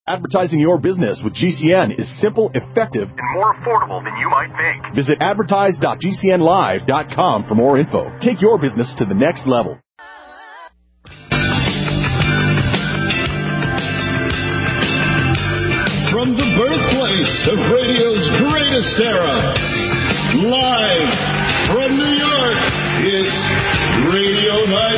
Advertising your business with GCN is simple, effective, and more affordable than you might think. Visit advertise.gcnlive.com for more info. Take your business to the next level. From the birthplace of radio's greatest era, live from New York, it's Radio Night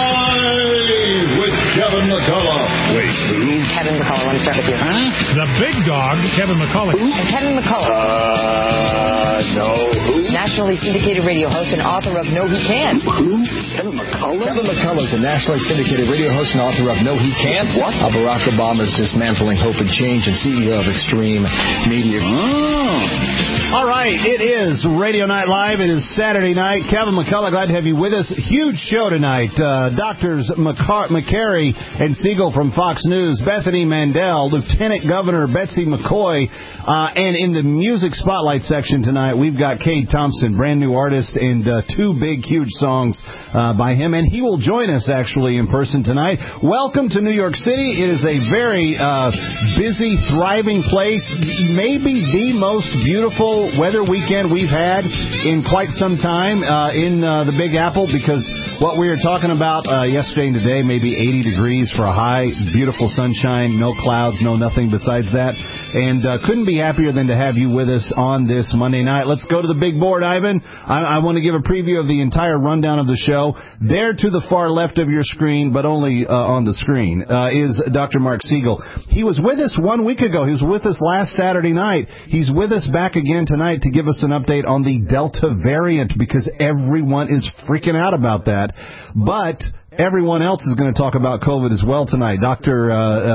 Live with Kevin McCullough. Wait, who? Kevin McCullough, let me start with you. Huh? The big dog, Kevin McCullough. Who? Kevin McCullough. No. Who? Nationally syndicated radio host and author of No He Can't. Who? Kevin McCullough? Kevin McCullough is a nationally syndicated radio host and author of No He Can't. What? Barack Obama's Dismantling Hope and Change and CEO of Extreme Media. All right, it is Radio Night Live. It is Saturday night. Kevin McCullough, glad to have you with us. Huge show tonight. Doctors McCary and Siegel from Fox News, Bethany Mandel, Lieutenant Governor Betsy McCoy, and in the music spotlight section tonight, we've got Cade Thompson, brand new artist, and two big, huge songs by him. And he will join us actually in person tonight. Welcome to New York City. It is a very busy, thriving place. Maybe the most beautiful weather weekend we've had in quite some time in the Big Apple, because what we were talking about yesterday and today, maybe 80 degrees for a high, beautiful sunshine, no clouds, no nothing besides that. And couldn't be happier than to have you with us on this Monday night. Let's go to the big board, Ivan. I want to give a preview of the entire rundown of the show. There to the far left of your screen, but only on the screen, is Dr. Mark Siegel. He was with us 1 week ago. He was with us last Saturday night. He's with us back again tonight to give us an update on the Delta variant, because everyone is freaking out about that. But everyone else is going to talk about COVID as well tonight. Dr.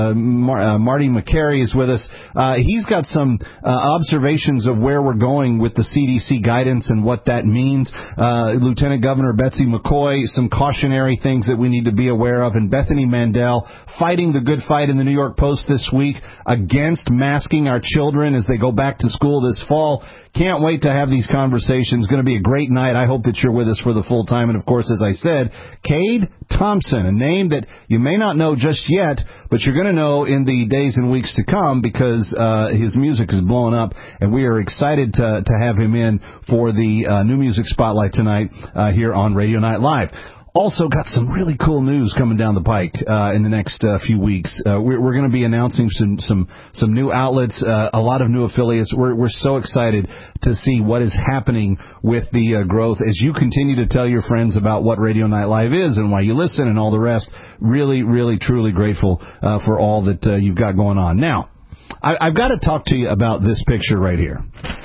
Marty McCary is with us. He's got some observations of where we're going with the CDC guidance and what that means. Lieutenant Governor Betsy McCoy, some cautionary things that we need to be aware of. And Bethany Mandel fighting the good fight in the New York Post this week against masking our children as they go back to school this fall. Can't wait to have these conversations. Going to be a great night. I hope that you're with us for the full time. And, of course, as I said, Cade Thompson, a name that you may not know just yet, but you're going to know in the days and weeks to come, because his music is blowing up, and we are excited to have him in for the new music spotlight tonight here on Radio Night Live. Also got some really cool news coming down the pike in the next few weeks. We're going to be announcing some new outlets, a lot of new affiliates. We're so excited to see what is happening with the growth as you continue to tell your friends about what Radio Night Live is and why you listen and all the rest. Really, really, truly grateful for all that you've got going on. Now, I've got to talk to you about this picture right here.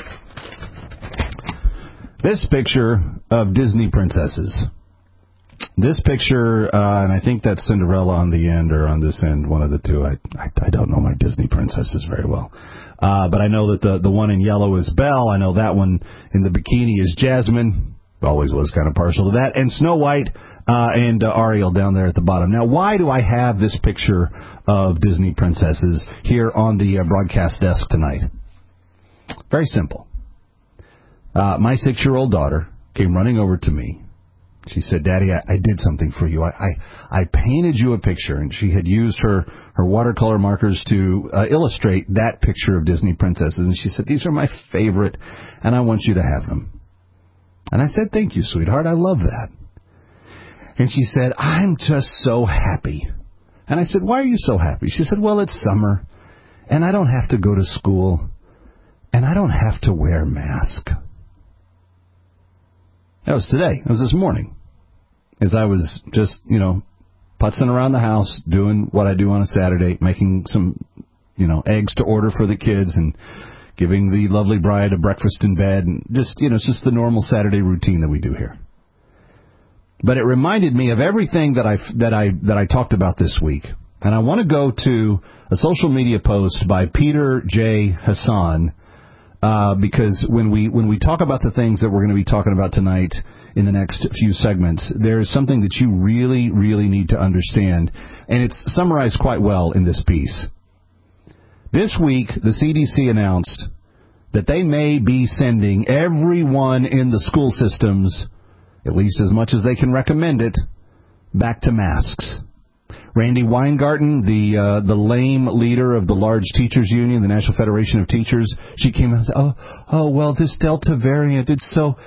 This picture of Disney princesses. This picture, and I think that's Cinderella on the end or on this end, one of the two. I don't know my Disney princesses very well. But I know that the one in yellow is Belle. I know that one in the bikini is Jasmine. Always was kind of partial to that. And Snow White and Ariel down there at the bottom. Now, why do I have this picture of Disney princesses here on the broadcast desk tonight? Very simple. My 6-year-old daughter came running over to me. She said, "Daddy, I did something for you. I painted you a picture," and she had used her watercolor markers to illustrate that picture of Disney princesses. And she said, "These are my favorite, and I want you to have them." And I said, "Thank you, sweetheart. I love that." And she said, "I'm just so happy." And I said, "Why are you so happy?" She said, "Well, it's summer, and I don't have to go to school, and I don't have to wear a mask." That was today. It was this morning. As I was just, putzing around the house, doing what I do on a Saturday, making some, eggs to order for the kids and giving the lovely bride a breakfast in bed. And just, it's just the normal Saturday routine that we do here. But it reminded me of everything that I talked about this week. And I want to go to a social media post by Peter J. Hassan, because when we talk about the things that we're going to be talking about tonight in the next few segments, there's something that you really, really need to understand, and it's summarized quite well in this piece. This week, the CDC announced that they may be sending everyone in the school systems, at least as much as they can recommend it, back to masks. Randy Weingarten, the lame leader of the large teachers union, the National Federation of Teachers, she came out and said, "Oh, well, this Delta variant, it's so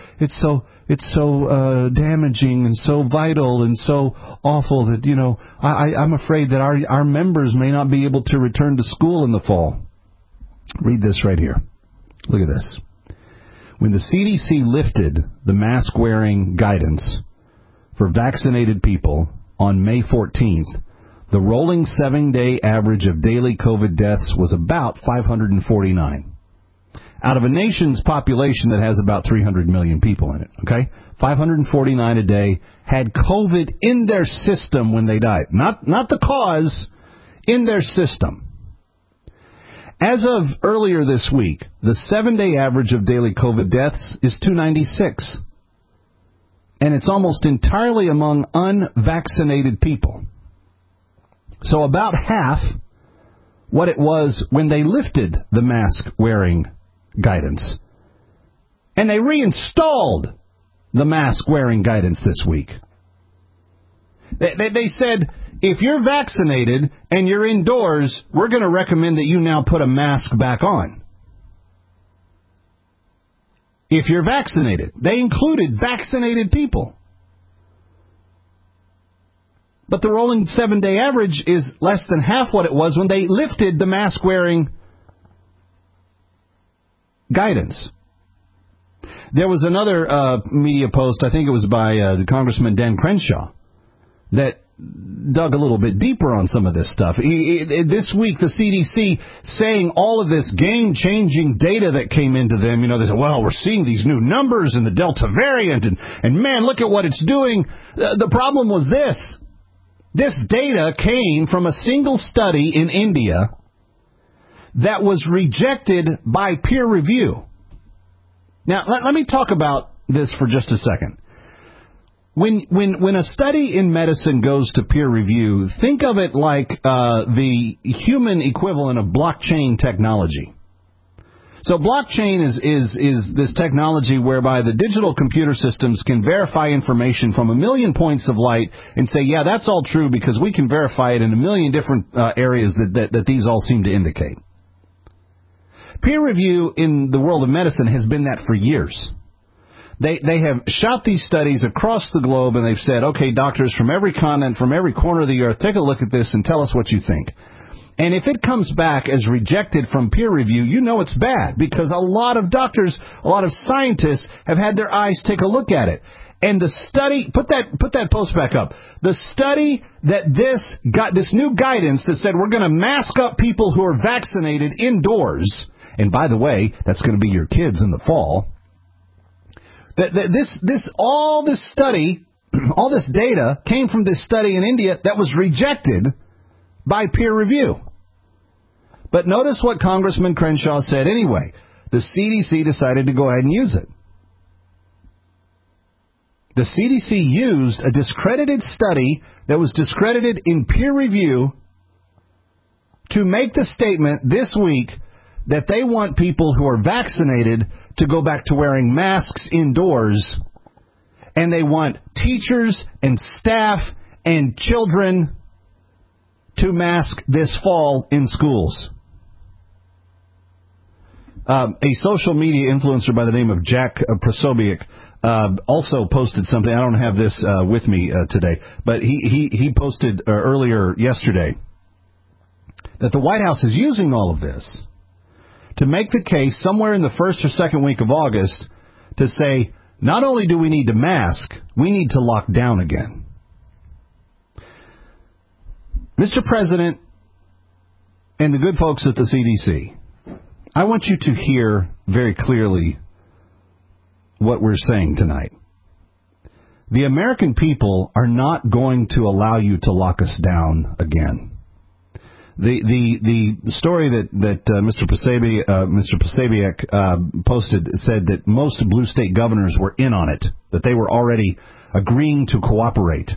damaging and so vital and so awful that I'm afraid that our members may not be able to return to school in the fall." Read this right here. Look at this. When the CDC lifted the mask-wearing guidance for vaccinated people on May 14th, the rolling 7-day average of daily COVID deaths was about 549. Out of a nation's population that has about 300 million people in it, okay? 549 a day had COVID in their system when they died. Not the cause, in their system. As of earlier this week, the 7-day average of daily COVID deaths is 296. And it's almost entirely among unvaccinated people. So about half what it was when they lifted the mask-wearing guidance. And they reinstalled the mask-wearing guidance this week. They said, if you're vaccinated and you're indoors, we're going to recommend that you now put a mask back on. If you're vaccinated. They included vaccinated people. But the rolling 7-day average is less than half what it was when they lifted the mask-wearing guidance. There was another media post, I think it was by the Congressman Dan Crenshaw, that dug a little bit deeper on some of this stuff. This week, the CDC saying all of this game-changing data that came into them, they said, well, we're seeing these new numbers in the Delta variant, and man, look at what it's doing. The problem was this. This data came from a single study in India that was rejected by peer review. Now, let me talk about this for just a second. When a study in medicine goes to peer review, think of it like the human equivalent of blockchain technology. So blockchain is this technology whereby the digital computer systems can verify information from a million points of light and say, yeah, that's all true because we can verify it in a million different areas that these all seem to indicate. Peer review in the world of medicine has been that for years. They have shot these studies across the globe and they've said, okay, doctors from every continent, from every corner of the earth, take a look at this and tell us what you think. And if it comes back as rejected from peer review, you know it's bad because a lot of doctors, a lot of scientists have had their eyes take a look at it. And the study, put that post back up. The study that this new guidance that said we're going to mask up people who are vaccinated indoors, and by the way, that's going to be your kids in the fall. All this study, all this data came from this study in India that was rejected by peer review. But notice what Congressman Crenshaw said anyway. The CDC decided to go ahead and use it. The CDC used a discredited study that was discredited in peer review to make the statement this week that they want people who are vaccinated to go back to wearing masks indoors, and they want teachers and staff and children to mask this fall in schools. A social media influencer by the name of Jack Prosobiec also posted something. I don't have this with me today, but he posted earlier yesterday that the White House is using all of this to make the case somewhere in the first or second week of August to say, not only do we need to mask, we need to lock down again. Mr. President and the good folks at the CDC, I want you to hear very clearly what we're saying tonight. The American people are not going to allow you to lock us down again. The story that Mr. Prosobiec posted said that most blue state governors were in on it, that they were already agreeing to cooperate.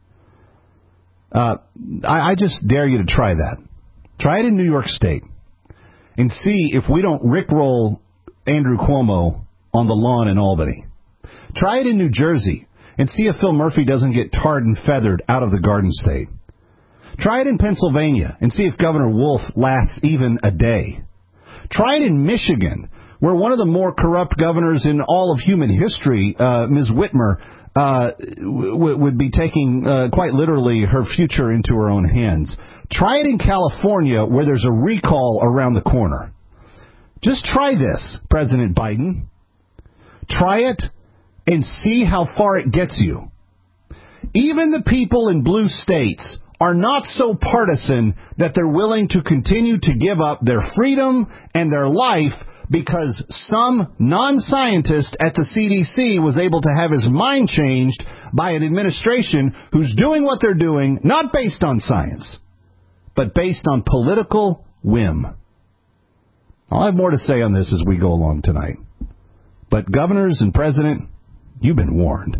I just dare you to try that. Try it in New York State and see if we don't rickroll Andrew Cuomo on the lawn in Albany. Try it in New Jersey and see if Phil Murphy doesn't get tarred and feathered out of the Garden State. Try it in Pennsylvania and see if Governor Wolf lasts even a day. Try it in Michigan, where one of the more corrupt governors in all of human history, Ms. Whitmer, would be taking quite literally her future into her own hands. Try it in California, where there's a recall around the corner. Just try this, President Biden. Try it and see how far it gets you. Even the people in blue states are not so partisan that they're willing to continue to give up their freedom and their life because some non-scientist at the CDC was able to have his mind changed by an administration who's doing what they're doing, not based on science, but based on political whim. I'll have more to say on this as we go along tonight. But governors and president, you've been warned.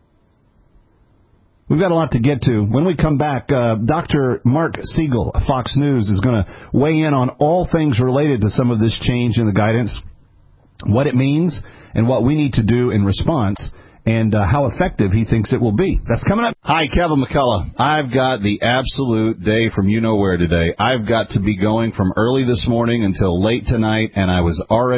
We've got a lot to get to. When we come back, Dr. Mark Siegel of Fox News is going to weigh in on all things related to some of this change in the guidance, what it means, and what we need to do in response, and how effective he thinks it will be. That's coming up. Hi, Kevin McCullough. I've got the absolute day from you-know-where today. I've got to be going from early this morning until late tonight, and I was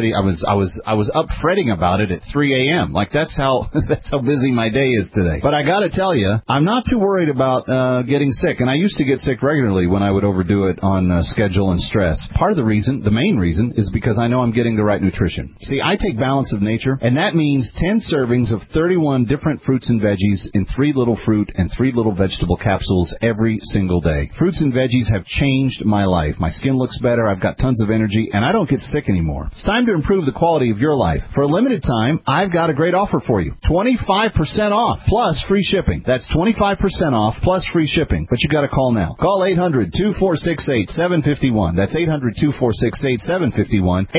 up fretting about it at 3 a.m. Like, that's how busy my day is today. But I got to tell you, I'm not too worried about getting sick, and I used to get sick regularly when I would overdo it on schedule and stress. Part of the reason, the main reason, is because I know I'm getting the right nutrition. See, I take Balance of Nature, and that means 10 servings of 31 different fruits and veggies in 3 little fruit and 3 little vegetable capsules every single day. Fruits and veggies have changed my life. My skin looks better, I've got tons of energy, and I don't get sick anymore. It's time to improve the quality of your life. For a limited time, I've got a great offer for you. 25% off plus free shipping. That's 25% off plus free shipping. But you got to call now. Call 800-2468-751. That's 800-2468-751.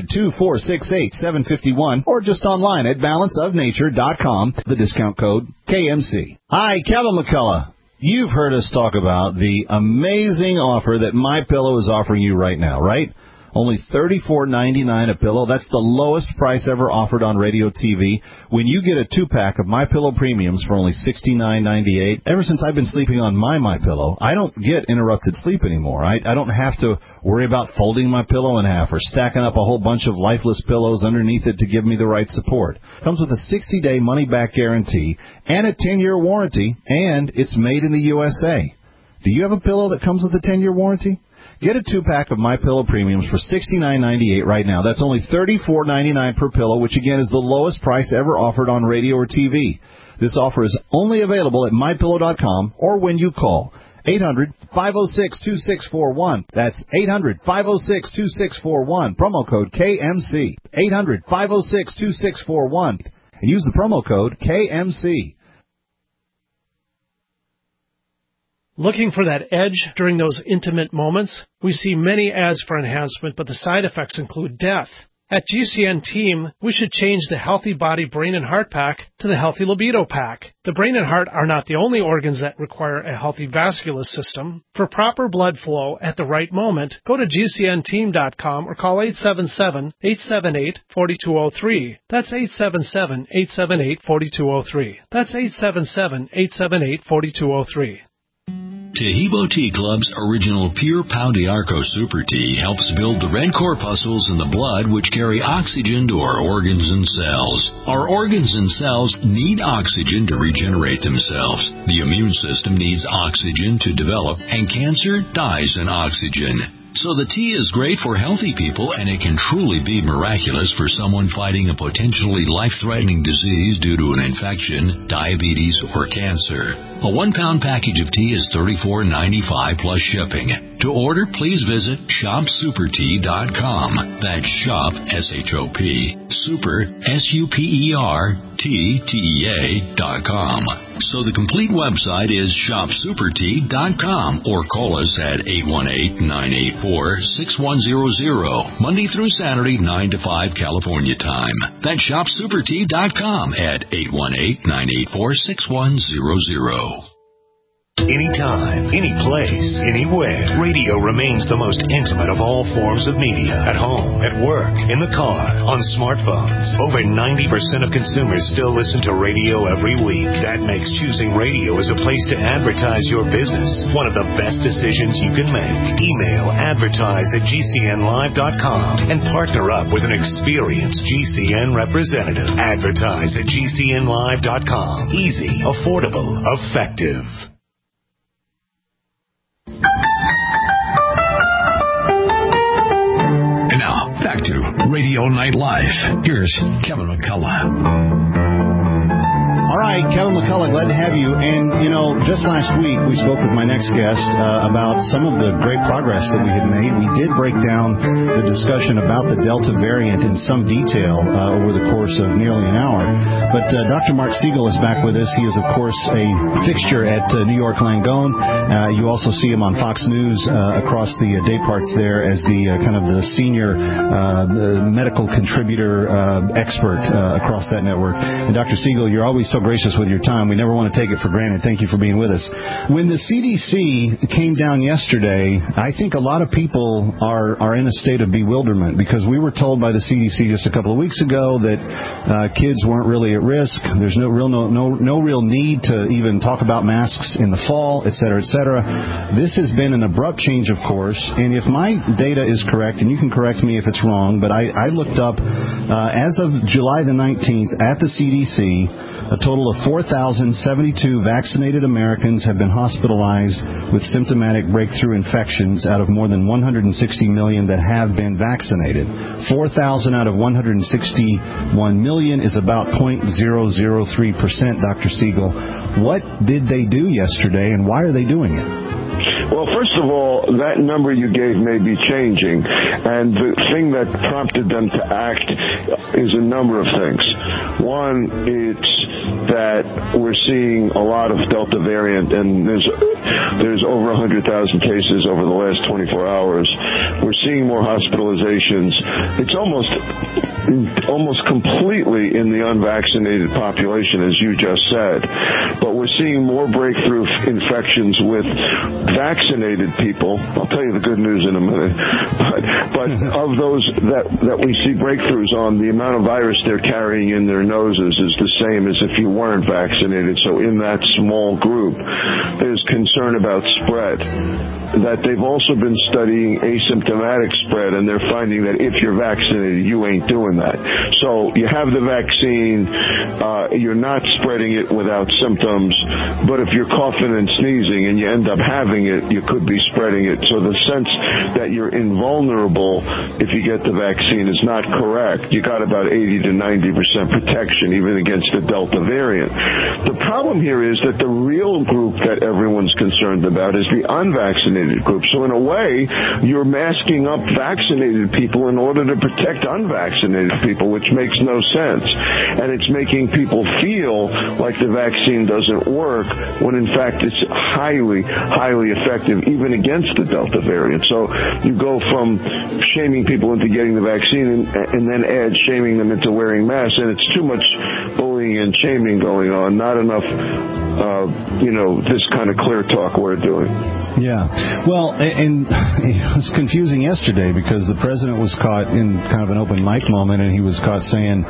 800-2468-751. Or just online at balanceofnature.com. The discount code KMC. Hi, Kevin McCullough. You've heard us talk about the amazing offer that MyPillow is offering you right now, right? Only $34.99 a pillow. That's the lowest price ever offered on radio TV. When you get a 2-pack of MyPillow Premiums for only $69.98, ever since I've been sleeping on my MyPillow, I don't get interrupted sleep anymore. I don't have to worry about folding my pillow in half or stacking up a whole bunch of lifeless pillows underneath it to give me the right support. It comes with a 60-day money-back guarantee and a 10-year warranty, and it's made in the USA. Do you have a pillow that comes with a 10-year warranty? Get a 2-pack of MyPillow Premiums for $69.98 right now. That's only $34.99 per pillow, which again is the lowest price ever offered on radio or TV. This offer is only available at MyPillow.com or when you call 800-506-2641. That's 800-506-2641. Promo code KMC. 800-506-2641. And use the promo code KMC. Looking for that edge during those intimate moments? We see many ads for enhancement, but the side effects include death. At GCN Team, we should change the Healthy Body, Brain, and Heart Pack to the Healthy Libido Pack. The brain and heart are not the only organs that require a healthy vascular system. For proper blood flow at the right moment, go to GCNteam.com or call 877-878-4203. That's 877-878-4203. That's 877-878-4203. Tahibo Tea Club's original Pure Pau d'Arco Super Tea helps build the red corpuscles in the blood which carry oxygen to our organs and cells. Our organs and cells need oxygen to regenerate themselves. The immune system needs oxygen to develop, and cancer dies in oxygen. So the tea is great for healthy people, and it can truly be miraculous for someone fighting a potentially life-threatening disease due to an infection, diabetes, or cancer. A 1-pound package of tea is $34.95 plus shipping. To order, please visit shopsupertea.com. That's shop, S-H-O-P, super, S-U-P-E-R-T-T-E-A.com. So the complete website is shopsupertea.com or call us at 818-984-6100, Monday through Saturday, 9 to 5 California time. That's shopsupertea.com at 818-984-6100. Anytime, any place, anywhere, radio remains the most intimate of all forms of media. At home, at work, in the car, on smartphones. Over 90% of consumers still listen to radio every week. That makes choosing radio as a place to advertise your business one of the best decisions you can make. Email advertise@gcnlive.com and partner up with an experienced GCN representative. Advertise@gcnlive.com. Easy, affordable, effective. And now, back to Radio Night Live. Here's Kevin McCullough. All right, Kevin McCullough, glad to have you. And, just last week we spoke with my next guest about some of the great progress that we had made. We did break down the discussion about the Delta variant in some detail over the course of nearly an hour. But Dr. Mark Siegel is back with us. He is, of course, a fixture at New York Langone. You also see him on Fox News across the day parts there as the kind of the senior medical contributor expert across that network. And Dr. Siegel, you're always so gracious with your time. We never want to take it for granted. Thank you for being with us. When the CDC came down yesterday, I think a lot of people are in a state of bewilderment because we were told by the CDC just a couple of weeks ago that kids weren't really at risk. There's no real need to even talk about masks in the fall, et cetera, et cetera. This has been an abrupt change, of course, and if my data is correct, and you can correct me if it's wrong, but I looked up as of July the 19th at the CDC, a total of 4,072 vaccinated Americans have been hospitalized with symptomatic breakthrough infections out of more than 160 million that have been vaccinated. 4,000 out of 161 million is about 0.003%, Dr. Siegel. What did they do yesterday, and why are they doing it? Well, first of all, that number you gave may be changing, and the thing that prompted them to act is a number of things. One, it's that we're seeing a lot of Delta variant, and there's over 100,000 cases over the last 24 hours. We're seeing more hospitalizations. It's almost completely in the unvaccinated population, as you just said. But we're seeing more breakthrough infections with vaccinated people. I'll tell you the good news in a minute. But of those that we see breakthroughs on, the amount of virus they're carrying in their noses is the same as if you weren't vaccinated. So in that small group, there's concern about spread. That they've also been studying asymptomatic spread, and they're finding that if you're vaccinated, you ain't doing that. So you have the vaccine, you're not spreading it without symptoms, but if you're coughing and sneezing and you end up having it, you could be spreading it. So the sense that you're invulnerable if you get the vaccine is not correct. You got about 80 to 90% protection even against the Delta variant. The problem here is that the real group that everyone's concerned about is the unvaccinated group. So in a way, you're masking up vaccinated people in order to protect unvaccinated people, which makes no sense. And it's making people feel like the vaccine doesn't work when in fact it's highly, highly effective even against the Delta variant. So you go from shaming people into getting the vaccine and then add shaming them into wearing masks, and it's too much bullying and shaming going on, not enough this kind of clear talk we're doing. Yeah. Well, and it was confusing yesterday because the president was caught in kind of an open mic moment, and he was caught saying,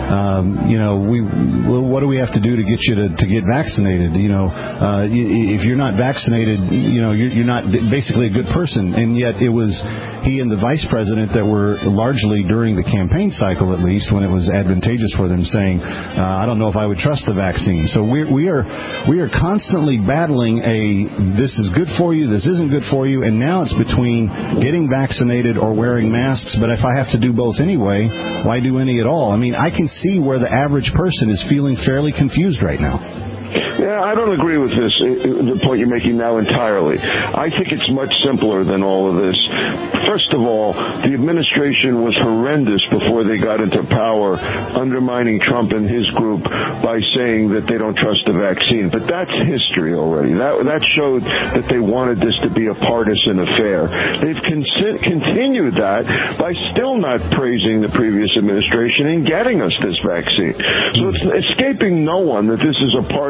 what do we have to do to get you to get vaccinated? If you're not vaccinated, you're not basically a good person. And yet it was he and the vice president that were largely during the campaign cycle, at least when it was advantageous for them, saying, I don't know if I would trust the vaccine. So we are constantly battling this is good for you, this isn't good for you, and now it's between getting vaccinated or wearing masks, but if I have to do both anyway, why do any at all? I mean, I can see where the average person is feeling fairly confused right now. Yeah, I don't agree with the point you're making now entirely. I think it's much simpler than all of this. First of all, the administration was horrendous before they got into power, undermining Trump and his group by saying that they don't trust the vaccine. But that's history already. That showed that they wanted this to be a partisan affair. They've continued that by still not praising the previous administration and getting us this vaccine. So it's escaping no one that this is a partisan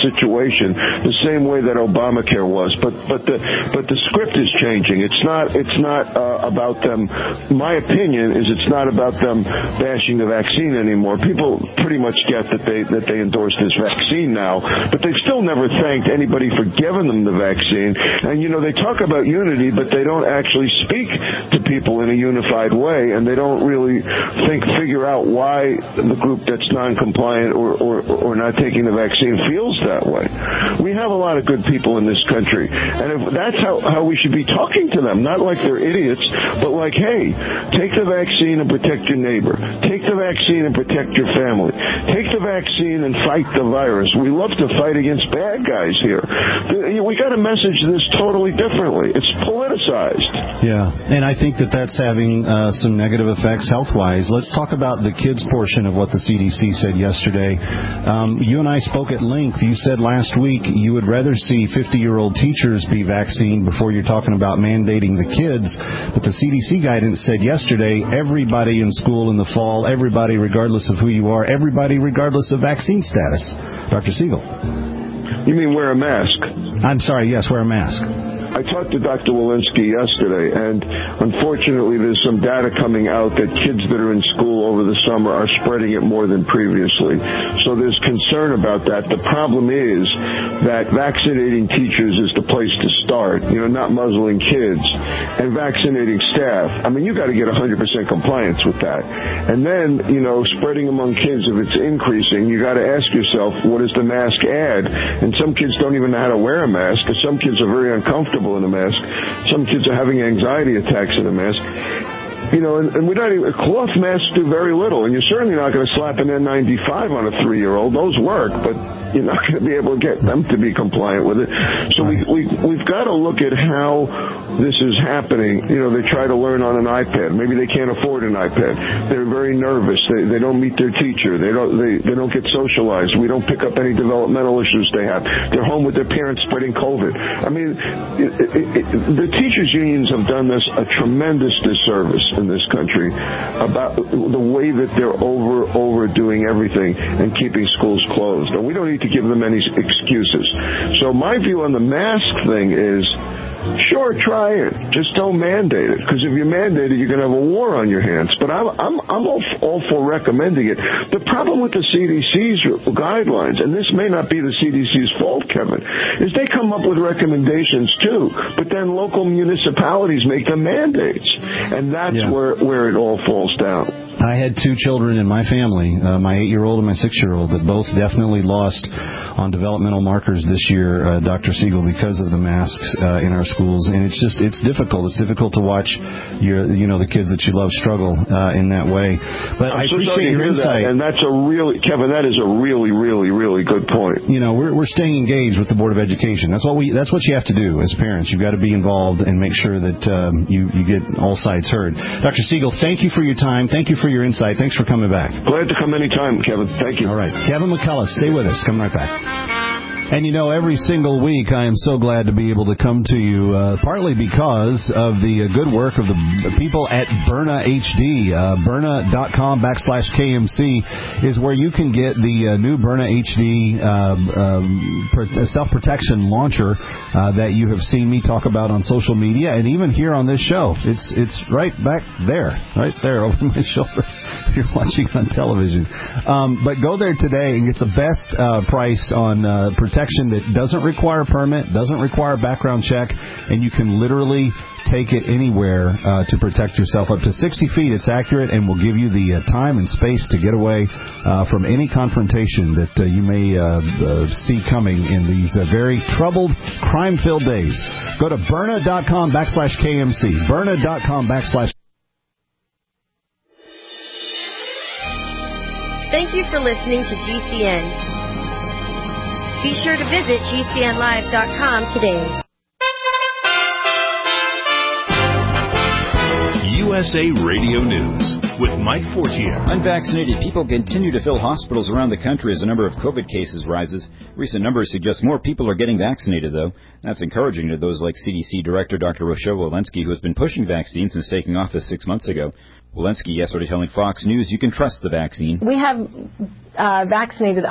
situation the same way that Obamacare was. But the script is changing. It's not about them. My opinion is it's not about them bashing the vaccine anymore. People pretty much get that they endorse this vaccine now, but they've still never thanked anybody for giving them the vaccine. And they talk about unity, but they don't actually speak to people in a unified way, and they don't really figure out why the group that's non-compliant or not taking the vaccine feels that way. We have a lot of good people in this country, and if that's how we should be talking to them, not like they're idiots, but like, hey, take the vaccine and protect your neighbor. Take the vaccine and protect your family. Take the vaccine and fight the virus. We love to fight against bad guys here. We got to message this totally differently. It's politicized. Yeah, and I think that's having some negative effects health-wise. Let's talk about the kids portion of what the CDC said yesterday. You and I spoke at length. You said last week you would rather see 50-year-old teachers be vaccinated before you're talking about mandating the kids. But the CDC guidance said yesterday, everybody in school in the fall, everybody regardless of who you are, everybody regardless of vaccine status. Dr. Siegel. You mean wear a mask? I'm sorry, yes, wear a mask. I talked to Dr. Walensky yesterday, and unfortunately there's some data coming out that kids that are in school over the summer are spreading it more than previously. So there's concern about that. The problem is that vaccinating teachers is the place to start, not muzzling kids, and vaccinating staff. I mean, you got to get 100% compliance with that. And then, spreading among kids, if it's increasing, you got to ask yourself, what does the mask add? And some kids don't even know how to wear a mask, because some kids are very uncomfortable in a mask. Some kids are having anxiety attacks in a mask. And we're not even, cloth masks do very little, and you're certainly not going to slap an N95 on a 3-year-old. Those work, but you're not going to be able to get them to be compliant with it. So we've got to look at how this is happening. They try to learn on an iPad. Maybe they can't afford an iPad. They're very nervous. They don't meet their teacher. They don't get socialized. We don't pick up any developmental issues they have. They're home with their parents spreading COVID. I mean, the teachers' unions have done this a tremendous disservice in this country about the way that they're overdoing everything and keeping schools closed. And we don't need to give them any excuses. So my view on the mask thing is, sure, try it. Just don't mandate it. Because if you mandate it, you're going to have a war on your hands. But I'm all for recommending it. The problem with the CDC's guidelines, and this may not be the CDC's fault, Kevin, is they come up with recommendations too. But then local municipalities make them mandates. And that's where it all falls down. I had 2 children in my family, my 8-year-old and my 6-year-old, that both definitely lost on developmental markers this year, Dr. Siegel, because of the masks in our schools. And it's difficult. It's difficult to watch the kids that you love struggle in that way. But I appreciate your insight. And that's Kevin, that is a really, really, really good point. We're staying engaged with the Board of Education. That's what you have to do as parents. You've got to be involved and make sure that you get all sides heard. Dr. Siegel, thank you for your time. Thank you for your insight. Thanks for coming back. Glad to come anytime, Kevin. Thank you. All right. Kevin McCullough, stay with us. Come right back. And every single week I am so glad to be able to come to you, partly because of the good work of the people at Byrna HD. Byrna.com/KMC is where you can get the new Byrna HD self-protection launcher that you have seen me talk about on social media and even here on this show. It's right back there, right there over my shoulder. You're watching on television. But go there today and get the best price on protection that doesn't require a permit, doesn't require a background check, and you can literally take it anywhere to protect yourself. Up to 60 feet, it's accurate and will give you the time and space to get away from any confrontation that you may see coming in these very troubled, crime-filled days. Go to Byrna.com/KMC. Byrna.com/KMC. Thank you for listening to GCN. Be sure to visit GCNlive.com today. USA Radio News with Mike Fortier. Unvaccinated people continue to fill hospitals around the country as the number of COVID cases rises. Recent numbers suggest more people are getting vaccinated, though. That's encouraging to those like CDC Director Dr. Rochelle Walensky, who has been pushing vaccines since taking office 6 months ago. Walensky yesterday telling Fox News you can trust the vaccine. We have vaccinated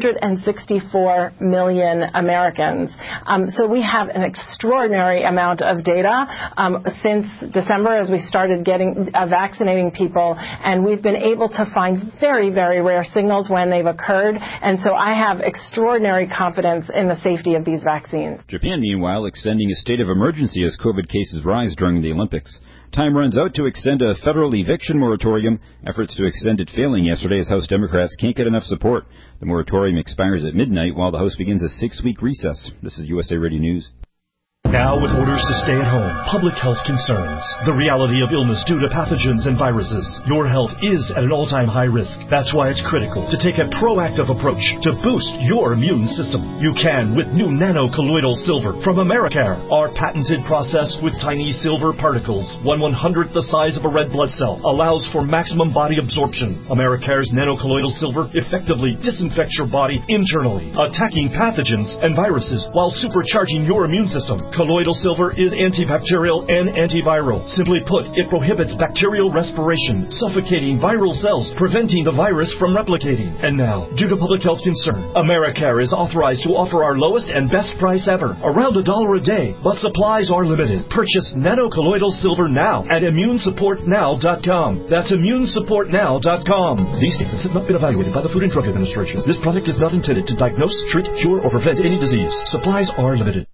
164 million Americans. So we have an extraordinary amount of data since December as we started vaccinating people, and we've been able to find very, very rare signals when they've occurred, and so I have extraordinary confidence in the safety of these vaccines. Japan, meanwhile, extending a state of emergency as COVID cases rise during the Olympics. Time runs out to extend a federal eviction moratorium. Efforts to extend it failing yesterday as House Democrats can't get enough support. The moratorium expires at midnight while the House begins a 6-week recess. This is USA Radio News. Now with orders to stay at home, public health concerns, the reality of illness due to pathogens and viruses, your health is at an all-time high risk. That's why it's critical to take a proactive approach to boost your immune system. You can with new nano-colloidal silver from Americare. Our patented process with tiny silver particles, 1/100th the size of a red blood cell, allows for maximum body absorption. Americare's nano-colloidal silver effectively disinfects your body internally, attacking pathogens and viruses while supercharging your immune system. Colloidal silver is antibacterial and antiviral. Simply put, it prohibits bacterial respiration, suffocating viral cells, preventing the virus from replicating. And now, due to public health concern, Americare is authorized to offer our lowest and best price ever, around $1 a day, but supplies are limited. Purchase nano-colloidal silver now at immunesupportnow.com. That's immunesupportnow.com. These statements have not been evaluated by the Food and Drug Administration. This product is not intended to diagnose, treat, cure, or prevent any disease. Supplies are limited.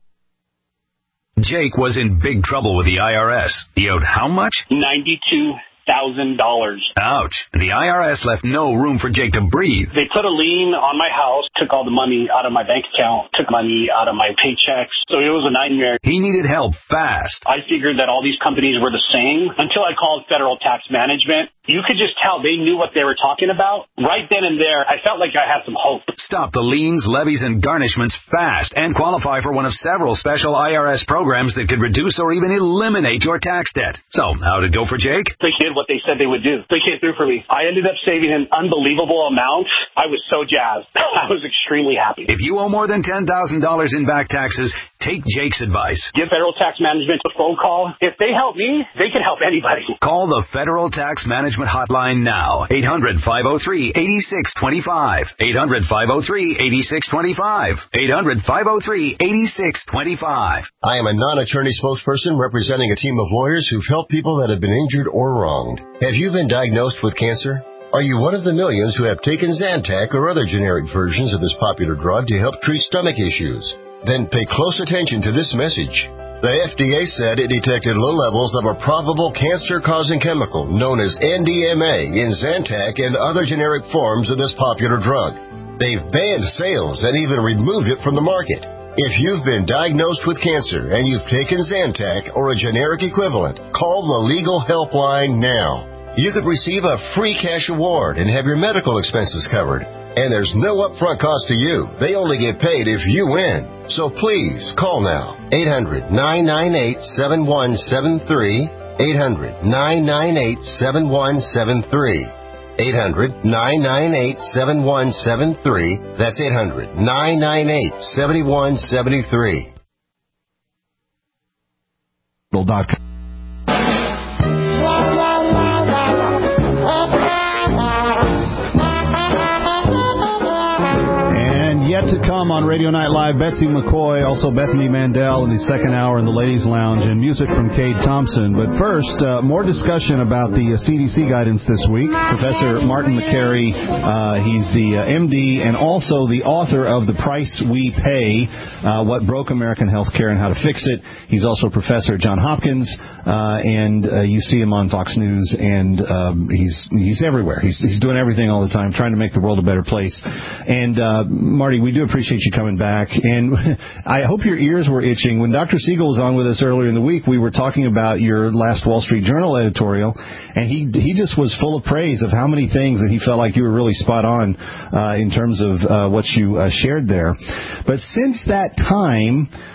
Jake was in big trouble with the IRS. He owed how much? $92,000. Ouch. The IRS left no room for Jake to breathe. They put a lien on my house, took all the money out of my bank account, took money out of my paychecks. So it was a nightmare. He needed help fast. I figured that all these companies were the same until I called Federal Tax Management. You could just tell they knew what they were talking about. Right then and there, I felt like I had some hope. Stop the liens, levies, and garnishments fast and qualify for one of several special IRS programs that could reduce or even eliminate your tax debt. So, how'd it go for Jake? They did what they said they would do. They came through for me. I ended up saving an unbelievable amount. I was so jazzed. I was extremely happy. If you owe more than $10,000 in back taxes, take Jake's advice. Give Federal Tax Management a phone call. If they help me, they can help anybody. Call the Federal Tax Management hotline now. 800-503-8625. 800-503-8625. 800-503-8625. I am a non-attorney spokesperson representing a team of lawyers who've helped people that have been injured or wronged. Have you been diagnosed with cancer? Are you one of the millions who have taken Zantac or other generic versions of this popular drug to help treat stomach issues? Then pay close attention to this message. The FDA said it detected low levels of a probable cancer-causing chemical known as NDMA in Zantac and other generic forms of this popular drug. They've banned sales and even removed it from the market. If you've been diagnosed with cancer and you've taken Zantac or a generic equivalent, call the legal helpline now. You could receive a free cash award and have your medical expenses covered. And there's no upfront cost to you. They only get paid if you win. So please, call now. 800-998-7173. 800-998-7173. 800-998-7173. That's 800-998-7173. Yet to come on Radio Night Live, Betsy McCoy, also Bethany Mandel in the second hour in the Ladies Lounge, and music from Cade Thompson. But first, more discussion about the CDC guidance this week. Professor Martin Makary, he's the MD and also the author of The Price We Pay, What Broke American Healthcare and How to Fix It. He's also a professor at Johns Hopkins, and you see him on Fox News, and he's everywhere. He's doing everything all the time, trying to make the world a better place. And Marty, we do appreciate you coming back, and I hope your ears were itching. When Dr. Siegel was on with us earlier in the week, we were talking about your last Wall Street Journal editorial, and he just was full of praise of how many things that he felt like you were really spot on in terms of what you shared there. But since that time,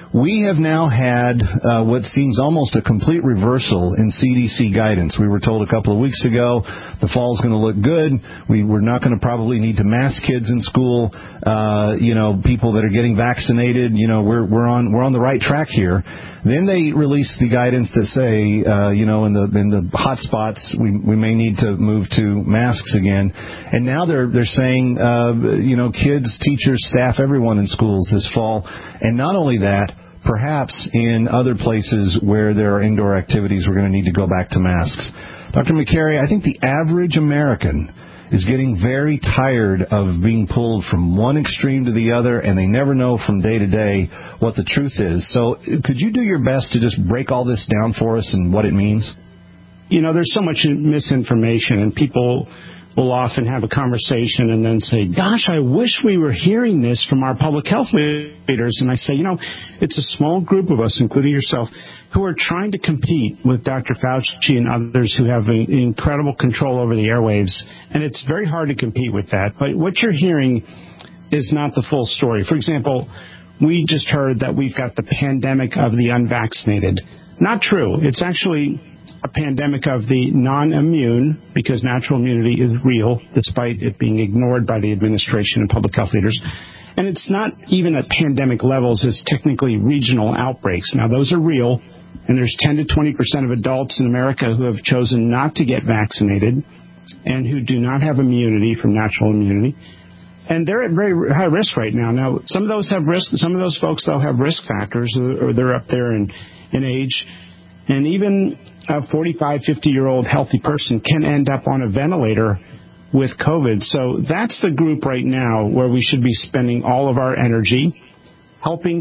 We have now had what seems almost a complete reversal in CDC guidance. We were told a couple of weeks ago the fall's going to look good. We're not going to probably need to mask kids in school. People that are getting vaccinated, we're on the right track here. Then they release the guidance that say, in the hot spots, we may need to move to masks again. And now they're saying, kids, teachers, staff, everyone in schools this fall. And not only that, perhaps in other places where there are indoor activities, we're going to need to go back to masks. Dr. McCary, I think the average American is getting very tired of being pulled from one extreme to the other, and they never know from day to day what the truth is. So could you do your best to just break all this down for us and what it means? There's so much misinformation, and people will often have a conversation and then say, gosh, I wish we were hearing this from our public health leaders. And I say, it's a small group of us, including yourself, who are trying to compete with Dr. Fauci and others who have incredible control over the airwaves. And it's very hard to compete with that. But what you're hearing is not the full story. For example, we just heard that we've got the pandemic of the unvaccinated. Not true. It's actually a pandemic of the non-immune, because natural immunity is real, despite it being ignored by the administration and public health leaders. And it's not even at pandemic levels. It's technically regional outbreaks. Now, those are real, and there's 10 to 20% of adults in America who have chosen not to get vaccinated and who do not have immunity from natural immunity. And they're at very high risk right now. Now, some of those have risk. Some of those folks, though, have risk factors, or they're up there in age. And even a 45, 50-year-old healthy person can end up on a ventilator with COVID. So that's the group right now where we should be spending all of our energy, helping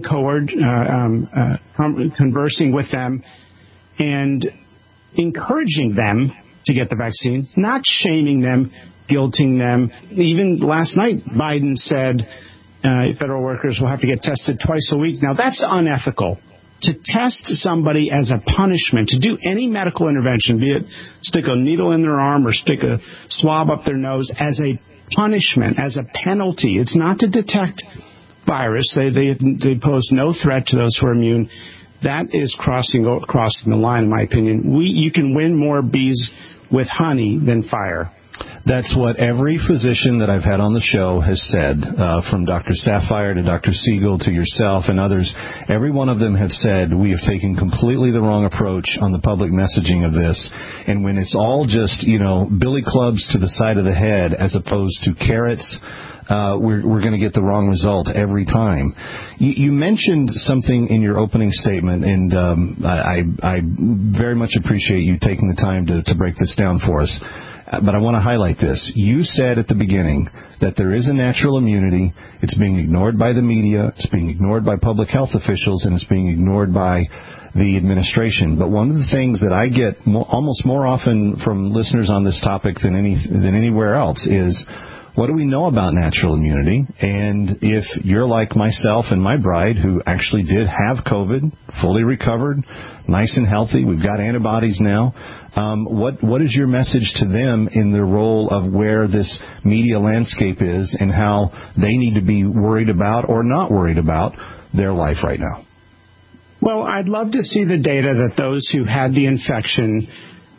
conversing with them and encouraging them to get the vaccine, not shaming them, guilting them. Even last night, Biden said federal workers will have to get tested twice a week. Now, that's unethical. To test somebody as a punishment, to do any medical intervention, be it stick a needle in their arm or stick a swab up their nose, as a punishment, as a penalty. It's not to detect virus. They pose no threat to those who are immune. That is crossing the line, in my opinion. You can win more bees with honey than fire. That's what every physician that I've had on the show has said, from Dr. Sapphire to Dr. Siegel to yourself and others. Every one of them have said we have taken completely the wrong approach on the public messaging of this. And when it's all just, billy clubs to the side of the head as opposed to carrots, we're going to get the wrong result every time. You mentioned something in your opening statement, and I very much appreciate you taking the time to break this down for us. But I want to highlight this. You said at the beginning that there is a natural immunity. It's being ignored by the media. It's being ignored by public health officials, and it's being ignored by the administration. But one of the things that I get almost more often from listeners on this topic than anywhere else is, what do we know about natural immunity? And if you're like myself and my bride, who actually did have COVID, fully recovered, nice and healthy, we've got antibodies now, what is your message to them in their role of where this media landscape is and how they need to be worried about or not worried about their life right now? Well, I'd love to see the data that those who had the infection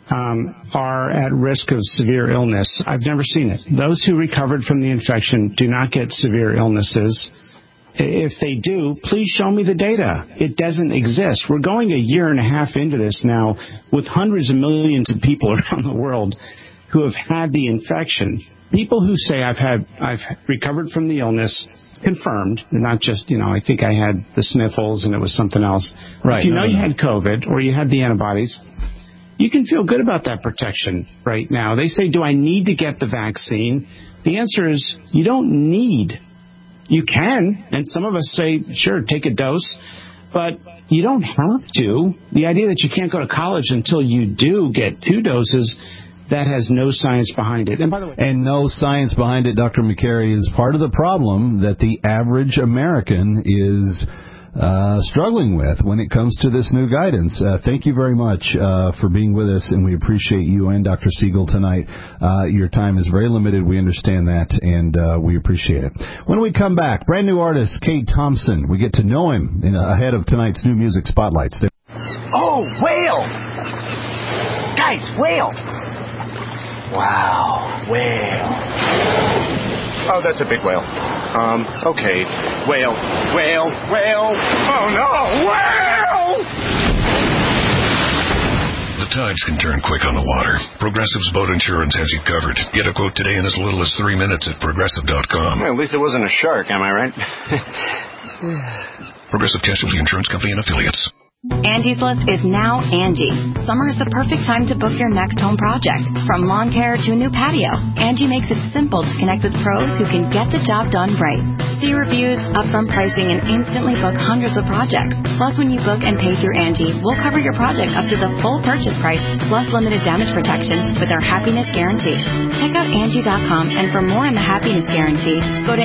are at risk of severe illness. I've never seen it. Those who recovered from the infection do not get severe illnesses. If they do, please show me the data. It doesn't exist. We're going a year and a half into this now with hundreds of millions of people around the world who have had the infection. People who say I've recovered from the illness, confirmed, not just, I think I had the sniffles and it was something else. Right. If you had COVID or you had the antibodies, you can feel good about that protection right now. They say, do I need to get the vaccine? The answer is you don't need. You can, and some of us say, sure, take a dose, but you don't have to. The idea that you can't go to college until you do get 2 doses, that has no science behind it. And by the way, and no science behind it, Dr. McCary, is part of the problem that the average American is struggling with when it comes to this new guidance. Thank you very much for being with us, and we appreciate you and Dr. Siegel tonight. Your time is very limited. We understand that, and we appreciate it. When we come back, brand new artist Cade Thompson. We get to know him ahead of tonight's new music spotlights. Oh, whale! Guys, whale! Wow, whale. Oh, that's a big whale. Okay. Whale. Oh, no, whale! The tides can turn quick on the water. Progressive's boat insurance has you covered. Get a quote today in as little as 3 minutes at Progressive.com. Well, at least it wasn't a shark, am I right? Progressive Casualty Insurance Company and Affiliates. Angie's List is now Angie. Summer is the perfect time to book your next home project. From lawn care to a new patio, Angie makes it simple to connect with pros who can get the job done right. See reviews, upfront pricing, and instantly book hundreds of projects. Plus, when you book and pay through Angie, we'll cover your project up to the full purchase price, plus limited damage protection with our Happiness Guarantee. Check out Angie.com, and for more on the Happiness Guarantee, go to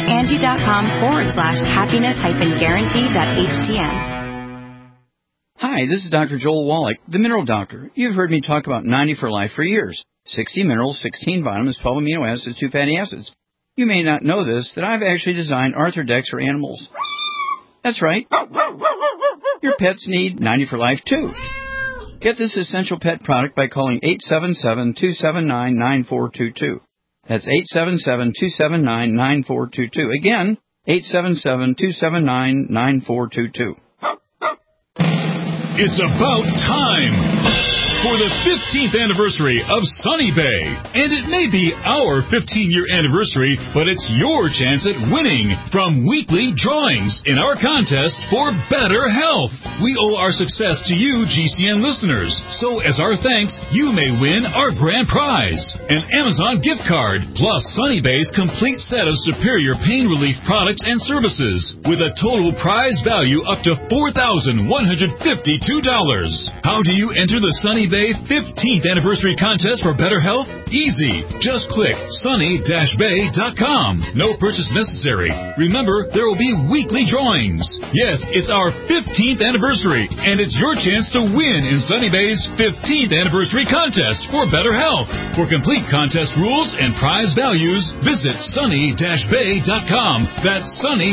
Angie.com/happiness-guarantee.htm. Hi, this is Dr. Joel Wallach, the Mineral Doctor. You've heard me talk about 90 for Life for years. 60 minerals, 16 vitamins, 12 amino acids, 2 fatty acids. You may not know this, that I've actually designed Arthrodex for animals. That's right. Your pets need 90 for Life, too. Get this essential pet product by calling 877-279-9422. That's 877-279-9422. Again, 877-279-9422. It's about time for the 15th anniversary of Sunny Bay. And it may be our 15-year anniversary, but it's your chance at winning from weekly drawings in our contest for better health. We owe our success to you, GCN listeners. So as our thanks, you may win our grand prize, an Amazon gift card, plus Sunny Bay's complete set of superior pain relief products and services, with a total prize value up to $4,152. How do you enter the Sunny Bay 15th anniversary contest for better health? Easy. Just click sunny-bay.com. No purchase necessary. Remember, there will be weekly drawings. Yes, it's our 15th anniversary, and it's your chance to win in Sunny Bay's 15th anniversary contest for better health. For complete contest rules and prize values, visit sunny-bay.com. That's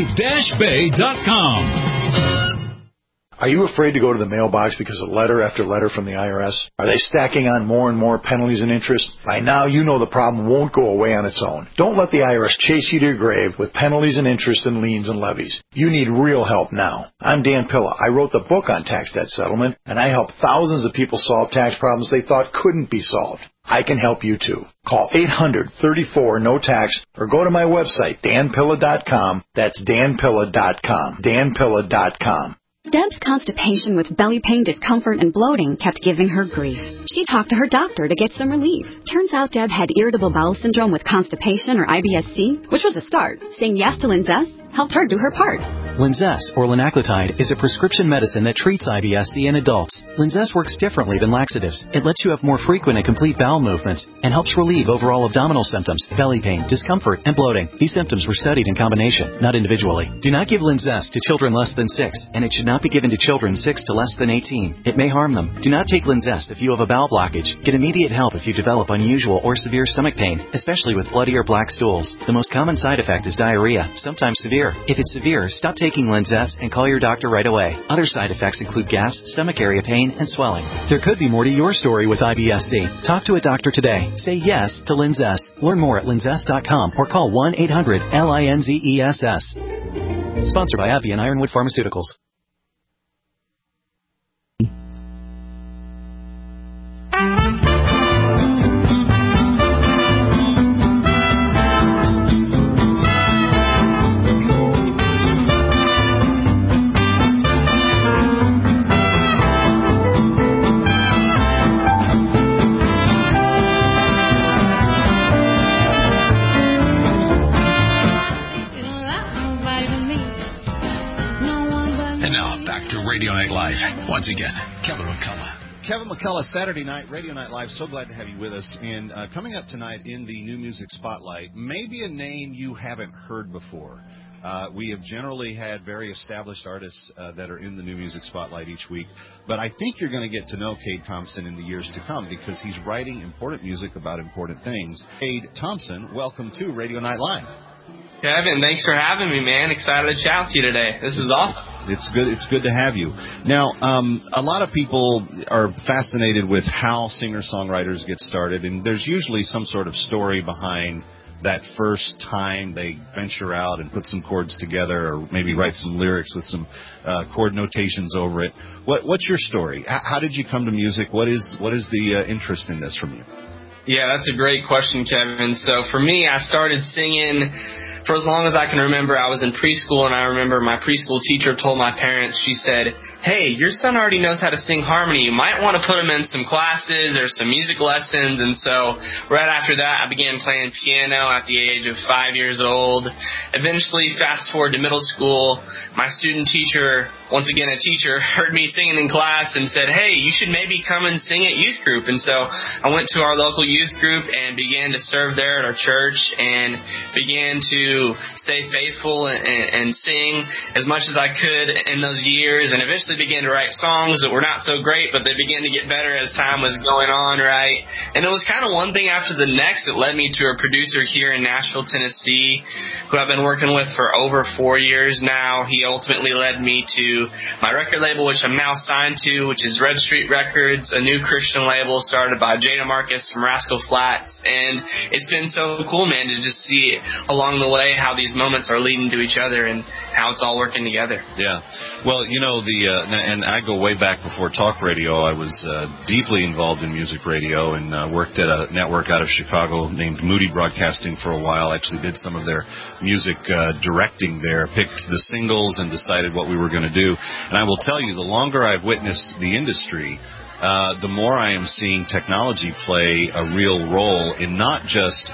sunny-bay.com. Are you afraid to go to the mailbox because of letter after letter from the IRS? Are they stacking on more and more penalties and interest? By now, you know the problem won't go away on its own. Don't let the IRS chase you to your grave with penalties and interest and liens and levies. You need real help now. I'm Dan Pilla. I wrote the book on tax debt settlement, and I help thousands of people solve tax problems they thought couldn't be solved. I can help you too. Call 800-34-NO-TAX or go to my website, danpilla.com. That's danpilla.com. danpilla.com. Deb's constipation with belly pain, discomfort, and bloating kept giving her grief. She talked to her doctor to get some relief. Turns out Deb had irritable bowel syndrome with constipation, or IBS-C, which was a start. Saying yes to Linzess helped her do her part. Linzess, or linaclotide, is a prescription medicine that treats IBS-C in adults. Linzess works differently than laxatives. It lets you have more frequent and complete bowel movements and helps relieve overall abdominal symptoms, belly pain, discomfort, and bloating. These symptoms were studied in combination, not individually. Do not give Linzess to children less than 6, and it should not be given to children 6 to less than 18. It may harm them. Do not take Linzess if you have a bowel blockage. Get immediate help if you develop unusual or severe stomach pain, especially with bloody or black stools. The most common side effect is diarrhea, sometimes severe. If it's severe, stop taking Linzess and call your doctor right away. Other side effects include gas, stomach area pain, and swelling. There could be more to your story with IBS-C. Talk to a doctor today. Say yes to Linzess. Learn more at linzess.com or call 1-800-LINZESS. Sponsored by AbbVie and Ironwood Pharmaceuticals. Radio Night Live. Once again, Kevin McCullough. Kevin McCullough, Saturday night, Radio Night Live. So glad to have you with us. And coming up tonight in the New Music Spotlight, maybe a name you haven't heard before. We have generally had very established artists that are in the New Music Spotlight each week, but I think you're going to get to know Cade Thompson in the years to come because he's writing important music about important things. Cade Thompson, welcome to Radio Night Live. Kevin, thanks for having me, man. Excited to chat with you today. This is awesome. It's good to have you. Now, a lot of people are fascinated with how singer-songwriters get started, and there's usually some sort of story behind that first time they venture out and put some chords together, or maybe write some lyrics with some chord notations over it. What's your story? How did you come to music? What is the interest in this from you? Yeah, that's a great question, Kevin. So for me, I started singing for as long as I can remember. I was in preschool, and I remember my preschool teacher told my parents, she said, "Hey, your son already knows how to sing harmony. You might want to put him in some classes or some music lessons." And so right after that, I began playing piano at the age of 5 years old. Eventually, fast forward to middle school, my student teacher, once again a teacher, heard me singing in class and said, "Hey, you should maybe come and sing at youth group." And so I went to our local youth group and began to serve there at our church and began to stay faithful and sing as much as I could in those years, and eventually began to write songs that were not so great, but they began to get better as time was going on, right? And it was kind of one thing after the next that led me to a producer here in Nashville, Tennessee, who I've been working with for over 4 years now. He ultimately led me to my record label, which I'm now signed to, which is Red Street Records, a new Christian label started by Jada Marcus from Rascal Flatts. And it's been so cool, man, to just see along the way how these moments are leading to each other and how it's all working together. Yeah. Well, you know, and I go way back before talk radio. I was deeply involved in music radio and worked at a network out of Chicago named Moody Broadcasting for a while. Actually did some of their music directing there, picked the singles and decided what we were going to do. And I will tell you, the longer I've witnessed the industry, the more I am seeing technology play a real role in not just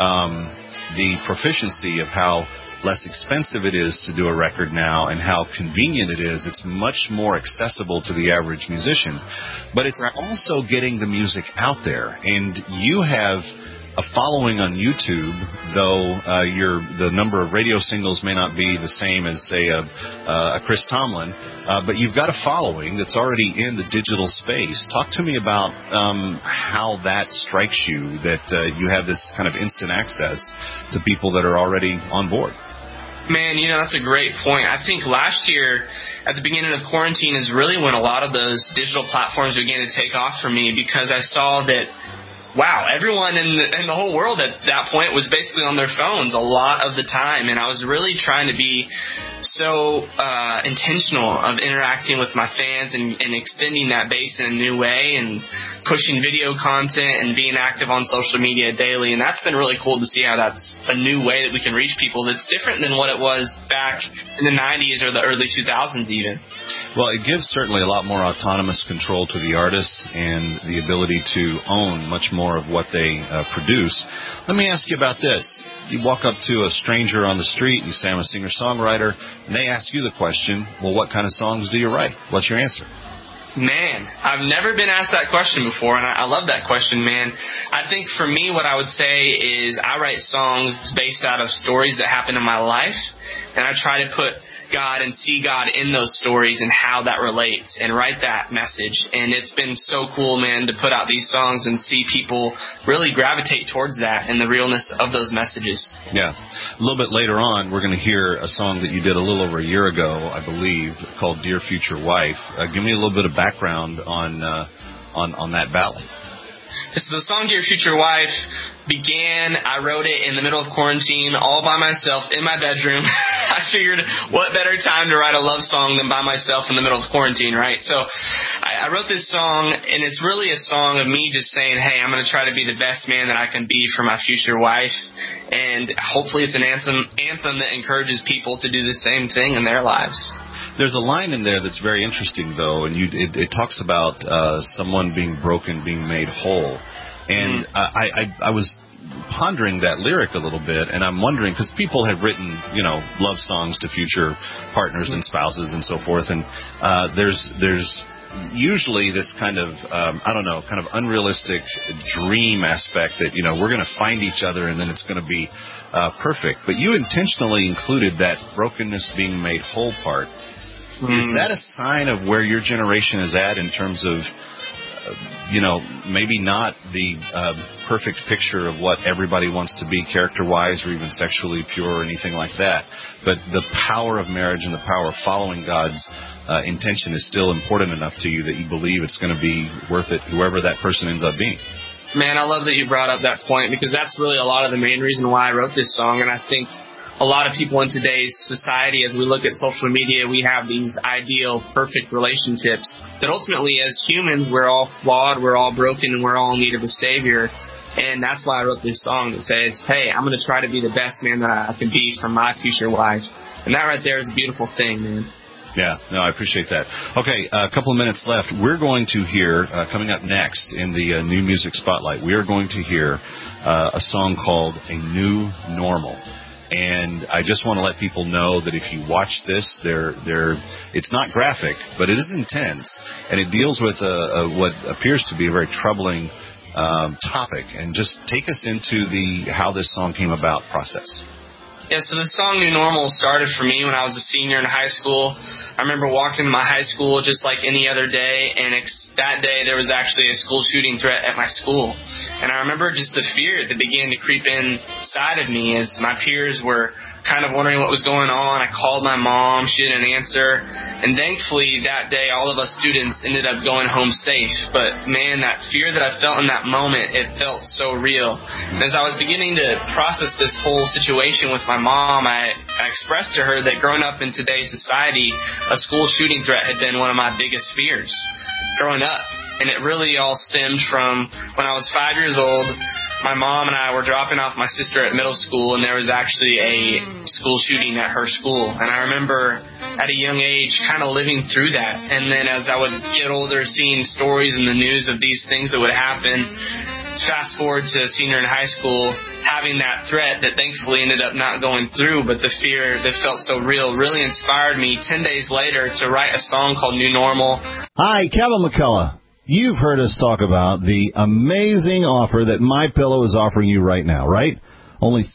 the proficiency of how less expensive it is to do a record now and how convenient it is. It's much more accessible to the average musician. But it's also getting the music out there. And you have a following on YouTube, though the number of radio singles may not be the same as, say, a Chris Tomlin, but you've got a following that's already in the digital space. Talk to me about how that strikes you, that you have this kind of instant access to people that are already on board. Man, you know, that's a great point. I think last year, at the beginning of quarantine, is really when a lot of those digital platforms began to take off for me, because I saw that, wow, everyone in the whole world at that point was basically on their phones a lot of the time, and I was really trying to be so intentional of interacting with my fans and extending that base in a new way and pushing video content and being active on social media daily. And that's been really cool to see how that's a new way that we can reach people that's different than what it was back in the 90s or the early 2000s even. Well, it gives certainly a lot more autonomous control to the artist and the ability to own much more of what they produce. Let me ask you about this. You walk up to a stranger on the street and you say, "I'm a singer-songwriter," and they ask you the question, "Well, what kind of songs do you write?" What's your answer? Man, I've never been asked that question before, and I love that question, man. I think for me, what I would say is I write songs based out of stories that happen in my life, and I try to put God and see God in those stories and how that relates and write that message. And it's been so cool, man, to put out these songs and see people really gravitate towards that and the realness of those messages. Yeah. A little bit later on, we're going to hear a song that you did a little over a year ago, I believe, called Dear Future Wife. Give me a little bit of background on that ballad. So the song Dear Future Wife began, I wrote it in the middle of quarantine all by myself in my bedroom. I figured what better time to write a love song than by myself in the middle of quarantine, right? So I wrote this song, and it's really a song of me just saying, hey, I'm going to try to be the best man that I can be for my future wife. And hopefully it's an anthem that encourages people to do the same thing in their lives. There's a line in there that's very interesting, though, and it talks about someone being broken, being made whole. And I was pondering that lyric a little bit, and I'm wondering, because people have written, love songs to future partners and spouses and so forth, and there's usually this kind of, kind of unrealistic dream aspect that, we're going to find each other and then it's going to be perfect. But you intentionally included that brokenness being made whole part. Is that a sign of where your generation is at in terms of, maybe not the perfect picture of what everybody wants to be character-wise or even sexually pure or anything like that, but the power of marriage and the power of following God's intention is still important enough to you that you believe it's going to be worth it, whoever that person ends up being? Man, I love that you brought up that point, because that's really a lot of the main reason why I wrote this song. And I think a lot of people in today's society, as we look at social media, we have these ideal, perfect relationships that ultimately, as humans, we're all flawed, we're all broken, and we're all in need of a savior. And that's why I wrote this song that says, hey, I'm going to try to be the best man that I can be for my future wife. And that right there is a beautiful thing, man. Yeah, no, I appreciate that. Okay, a couple of minutes left. We're going to hear, coming up next in the New Music Spotlight, we are going to hear a song called A New Normal. And I just want to let people know that if you watch this, it's not graphic, but it is intense, and it deals with what appears to be a very troubling topic. And just take us into how this song came about process. Yeah, so the song New Normal started for me when I was a senior in high school. I remember walking to my high school just like any other day, and that day there was actually a school shooting threat at my school. And I remember just the fear that began to creep inside of me as my peers were kind of wondering what was going on. I called my mom. She didn't answer. And thankfully, that day, all of us students ended up going home safe. But, man, that fear that I felt in that moment, it felt so real. And as I was beginning to process this whole situation with my mom, I expressed to her that growing up in today's society, a school shooting threat had been one of my biggest fears growing up. And it really all stemmed from when I was 5 years old. My mom and I were dropping off my sister at middle school, and there was actually a school shooting at her school. And I remember at a young age kind of living through that. And then as I would get older, seeing stories in the news of these things that would happen, fast forward to senior in high school, having that threat that thankfully ended up not going through, but the fear that felt so real really inspired me 10 days later to write a song called New Normal. Hi, Kevin McCullough. You've heard us talk about the amazing offer that MyPillow is offering you right now, right? Only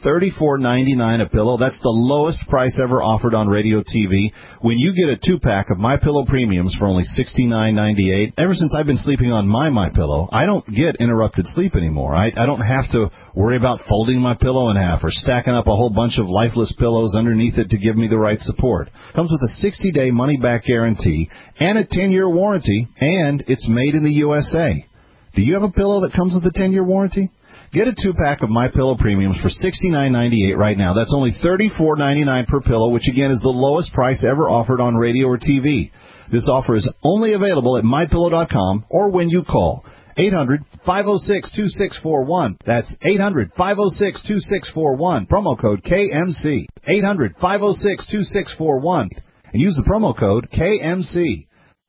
$34.99 a pillow. That's the lowest price ever offered on radio TV. When you get a 2-pack of MyPillow Premiums for only $69.98, ever since I've been sleeping on my MyPillow, I don't get interrupted sleep anymore. I don't have to worry about folding my pillow in half or stacking up a whole bunch of lifeless pillows underneath it to give me the right support. Comes with a 60-day money-back guarantee and a 10-year warranty, and it's made in the USA. Do you have a pillow that comes with a 10-year warranty? Get a 2-pack of MyPillow Premiums for $69.98 right now. That's only $34.99 per pillow, which again is the lowest price ever offered on radio or TV. This offer is only available at MyPillow.com or when you call 800-506-2641. That's 800-506-2641. Promo code KMC. 800-506-2641. And use the promo code KMC.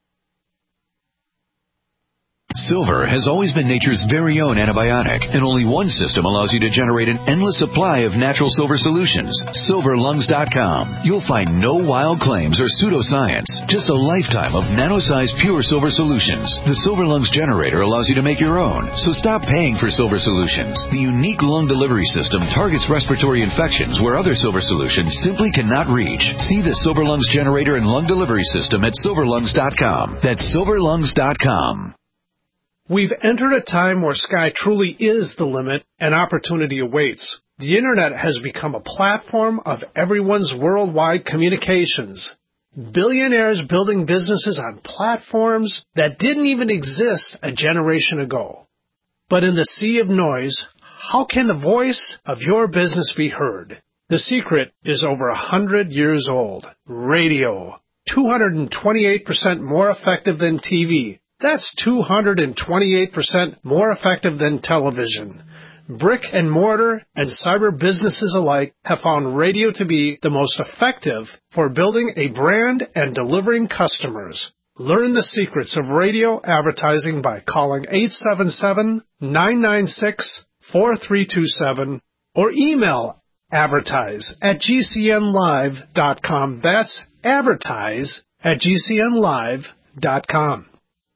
Silver has always been nature's very own antibiotic, and only one system allows you to generate an endless supply of natural silver solutions. SilverLungs.com. You'll find no wild claims or pseudoscience, just a lifetime of nano-sized pure silver solutions. The Silver Lungs generator allows you to make your own, so stop paying for silver solutions. The unique lung delivery system targets respiratory infections where other silver solutions simply cannot reach. See the Silver Lungs generator and lung delivery system at SilverLungs.com. That's SilverLungs.com. We've entered a time where sky truly is the limit and opportunity awaits. The Internet has become a platform of everyone's worldwide communications. Billionaires building businesses on platforms that didn't even exist a generation ago. But in the sea of noise, how can the voice of your business be heard? The secret is over 100 years old. Radio. 228% more effective than TV. That's 228% more effective than television. Brick and mortar and cyber businesses alike have found radio to be the most effective for building a brand and delivering customers. Learn the secrets of radio advertising by calling 877-996-4327 or email advertise@gcnlive.com. That's advertise@gcnlive.com.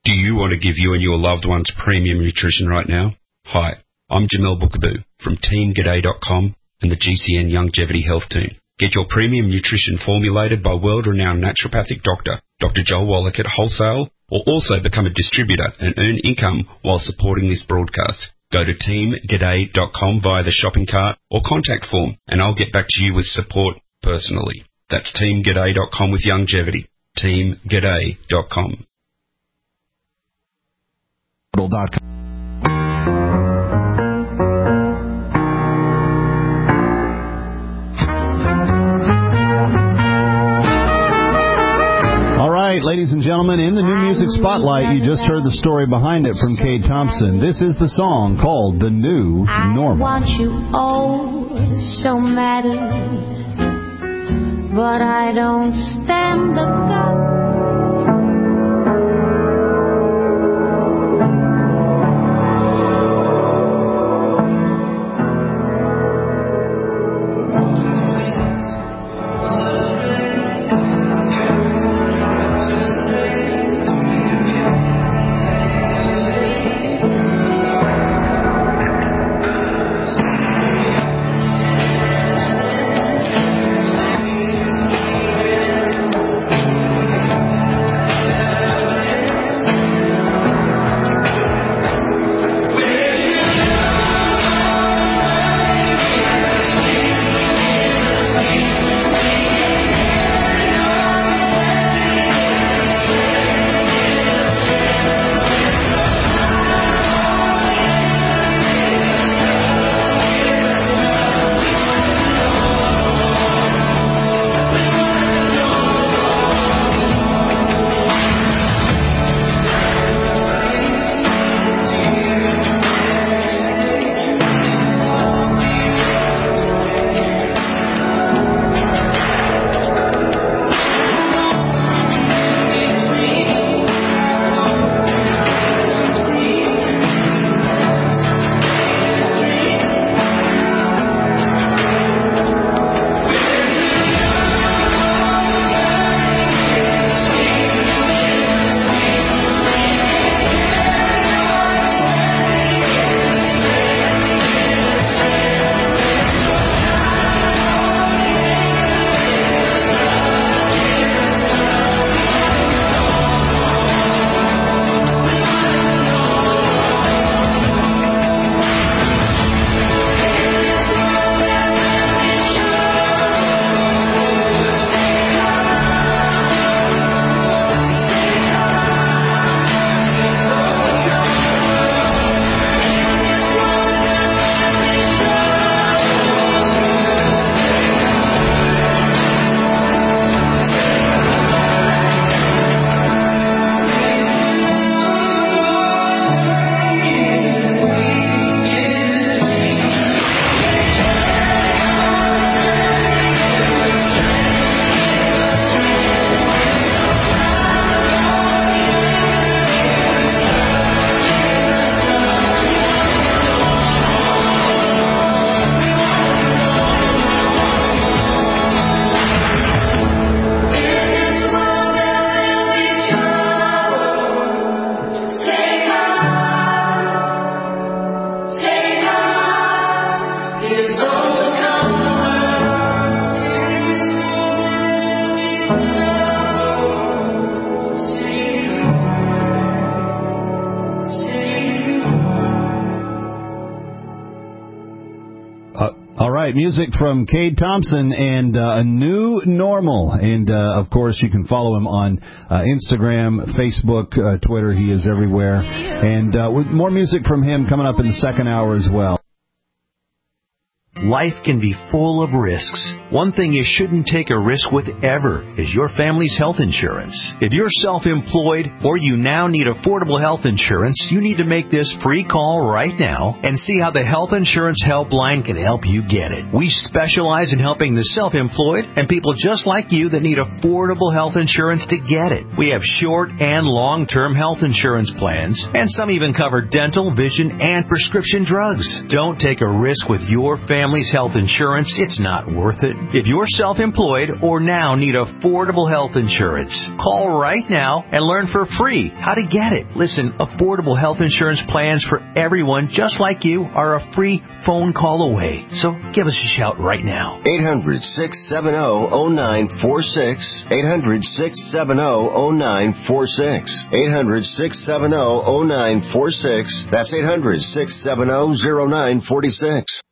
Do you want to give you and your loved ones premium nutrition right now? Hi, I'm Jamel Bookaboo from TeamGaday.com and the GCN Longevity Health Team. Get your premium nutrition formulated by world-renowned naturopathic doctor, Dr. Joel Wallach at wholesale, or also become a distributor and earn income while supporting this broadcast. Go to TeamGaday.com via the shopping cart or contact form, and I'll get back to you with support personally. That's TeamGaday.com with longevity. TeamGaday.com. All right, ladies and gentlemen, in the New Music Spotlight, you just heard the story behind it from Cade Thompson. This is the song called The New Normal. I want you so madly, but I don't stand the gut. All right, music from Cade Thompson and A New Normal. And, of course, you can follow him on Instagram, Facebook, Twitter. He is everywhere. And with more music from him coming up in the second hour as well. Life can be full of risks. One thing you shouldn't take a risk with ever is your family's health insurance. If you're self-employed or you now need affordable health insurance, you need to make this free call right now and see how the Health Insurance Helpline can help you get it. We specialize in helping the self-employed and people just like you that need affordable health insurance to get it. We have short and long-term health insurance plans, and some even cover dental, vision, and prescription drugs. Don't take a risk with your family's family's health insurance, it's not worth it. If you're self-employed or now need affordable health insurance, call right now and learn for free how to get it. Listen, affordable health insurance plans for everyone just like you are a free phone call away. So give us a shout right now. 800-670-0946. 800-670-0946. 800-670-0946. That's 800-670-0946.